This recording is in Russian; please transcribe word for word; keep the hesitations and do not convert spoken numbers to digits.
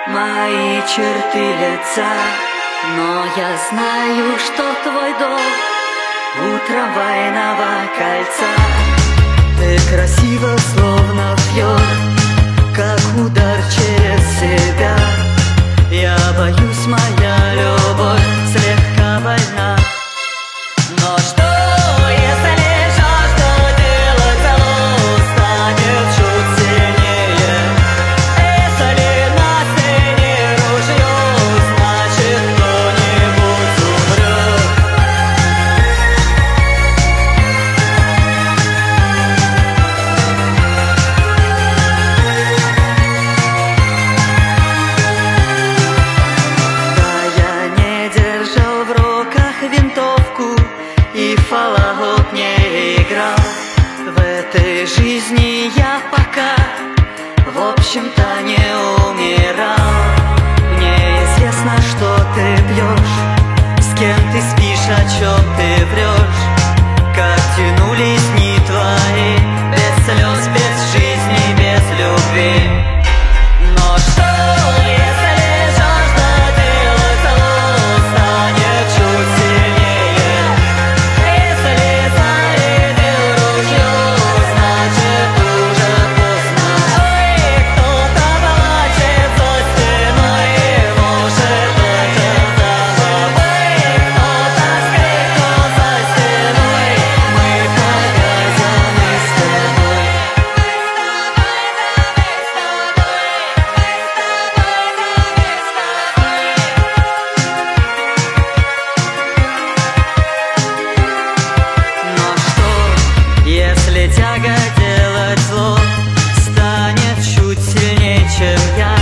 мои черты лица, но я знаю, что твой дом у трамвайного кольца. Ты красива, словно фьорд, как удар через себя. Я боюсь, моя любовь слегка больна. Но что, если жажда делать целую станет чуть сильнее? Если на сцене ружье, значит кто-нибудь умрет. Да, я не держал в руках винтовку и в Fallout не играл. В этой жизни я пока, в общем-то, не умирал. Мне известно, что ты пьешь, с кем ты спишь, о чем ты врешь. Как тянулись дни твои, без слез, без жизни, без любви. Но что, если жажда делать целую станет чуть сильнее? Если зарядил ружье, значит уже поздно. Ой, кто-то плачет за стеной, и может это головой. Кто-то скрикнул за стеной, мы повязаны с тобой. Но что, если тяга делать зло станет чуть сильнее, чем я?